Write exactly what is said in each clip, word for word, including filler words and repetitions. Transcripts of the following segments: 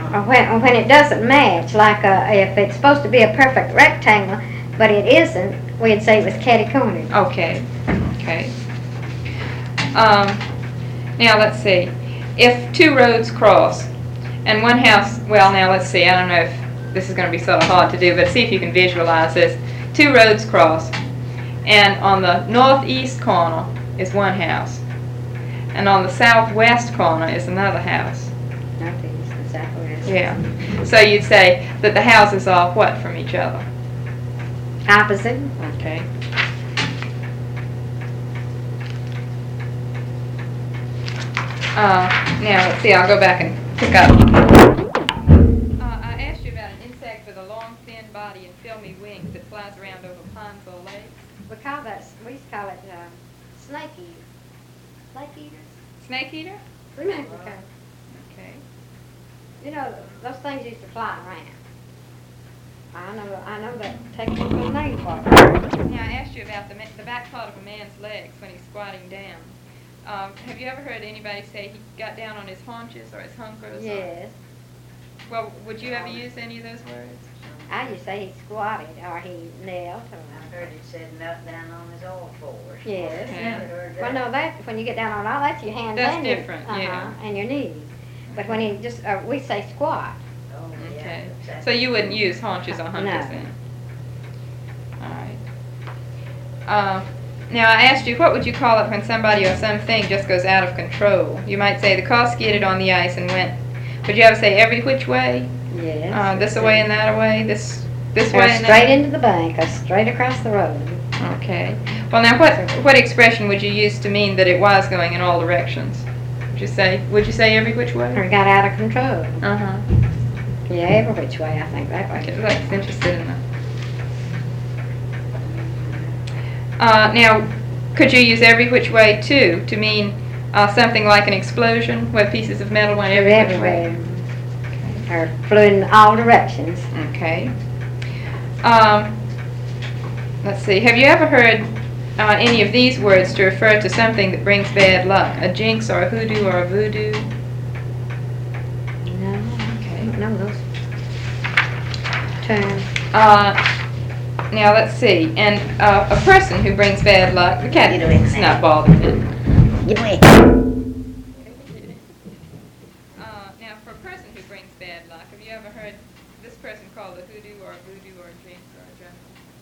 Or when, or when it doesn't match, like uh, if it's supposed to be a perfect rectangle, but it isn't, we'd say it was catty-cornered. Okay, okay. Um, now let's see. If two roads cross, and one house, well now let's see, I don't know if this is going to be sort of hard to do, but see if you can visualize this. Two roads cross, and on the northeast corner is one house, and on the southwest corner is another house. Northeast and southwest. Yeah. So you'd say that the houses are what from each other? Opposite. Okay. Uh, now let's see, I'll go back and pick up. Uh, I asked you about an insect with a long, thin body and filmy wings that flies around over ponds or lakes. We call that, we used to call it uh, snake eater. Snake eater? Snake eater? Remember? Okay. Okay. You know, those things used to fly around. I know, I know that technical name for it. Now I asked you about the, ma- the back part of a man's legs when he's squatting down. Um, have you ever heard anybody say he got down on his haunches or his hunkers? Yes. Or, well, would you ever use any of those words? I used to say he squatted or he knelt. Or, I heard it said knelt down on his all fours. yes. Okay. Well, no, that when you get down on all that's your hands That's and your, different, uh-huh, yeah. and your knees. But when you just, uh, we say squat. Oh, yeah, Okay. exactly. So you wouldn't use haunches or hunkers No. then? All right. Uh, now I asked you, what would you call it when somebody or something just goes out of control? You might say the car skidded on the ice and went. Would you ever say every which way? Yes. Uh, this away and that away? This this Or way and straight that? into the bank or straight across the road. Okay. Well, now what what expression would you use to mean that it was going in all directions? Would you say Would you say every which way? Or got out of control. Uh huh. Yeah, every which way, I think that way. Okay, that's interested in that. Uh, now, could you use every which way too to mean uh, something like an explosion where pieces of metal went every which way? Everywhere. Or flew in all directions. Okay. Um, let's see. Have you ever heard uh, any of these words to refer to something that brings bad luck? A jinx or a hoodoo or a voodoo? No, Okay. I don't know those terms. Uh, now let's see. And uh, a person who brings bad luck, the cat You doing is that? not bothered. Get away. Uh, now, for a person who brings bad luck, have you ever heard this person called a hoodoo or a voodoo or a jinx or a jungle?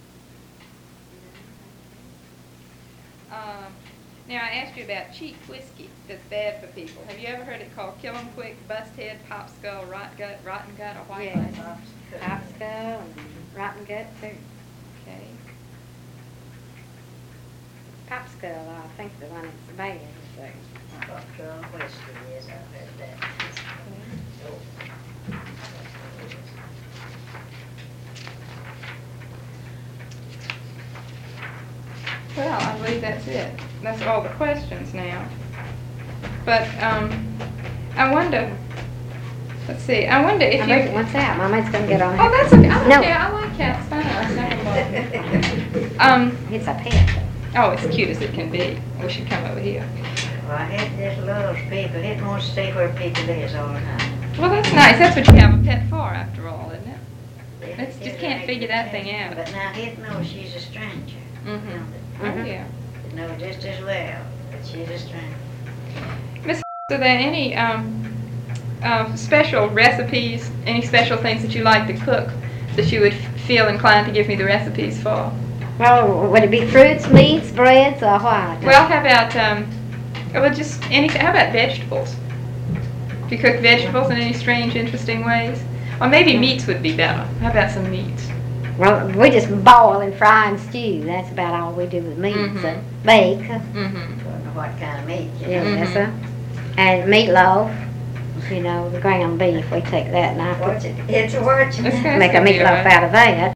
Um, now, I asked you about cheap whiskey that's bad for people. Have you ever heard it called kill 'em quick, bust head, pop skull, rot gut, rotten gut, or white Yes. line? Popsicle and rotten gut too. Okay. Popsicle, I think the one that's bad. So. Vodka and whiskey, yes, I've heard that. Well, I believe that's it. That's all the questions now. But um, I wonder. Let's see. I wonder if I you. think once out, my mate's gonna get on. Oh, that's okay. I don't No. care. I like cats. Fine. It's not a problem. Um. It's a pet. Oh, it's cute as it can be. We should come over here. Well, it just loves people. It wants to stay where people is all the time. Well, that's nice. That's what you have a pet for, after all, isn't it? It- Let's just it can't like figure it that is. thing out. But now it knows she's a stranger. Mm-hmm. Oh, Mhm. yeah. It knows just as well that she's a stranger. Miss, are there any um, uh, special recipes, any special things that you like to cook that you would f- feel inclined to give me the recipes for? Well, would it be fruits, meats, breads, or what? Well, how about, um, well, just anything, how about vegetables? Do you cook vegetables in any strange, interesting ways? Or maybe meats would be better. How about some meats? Well, we just boil and fry and stew. That's about all we do with meats. Mhm. Uh, bake. Mm-hmm. Don't know what kind of meat. you Yeah, know. yes, Mhm. sir. And meatloaf. You know, the ground beef, we take that and I put What's it? It's a word. It's good. make a That's gonna be all meatloaf right. out of that.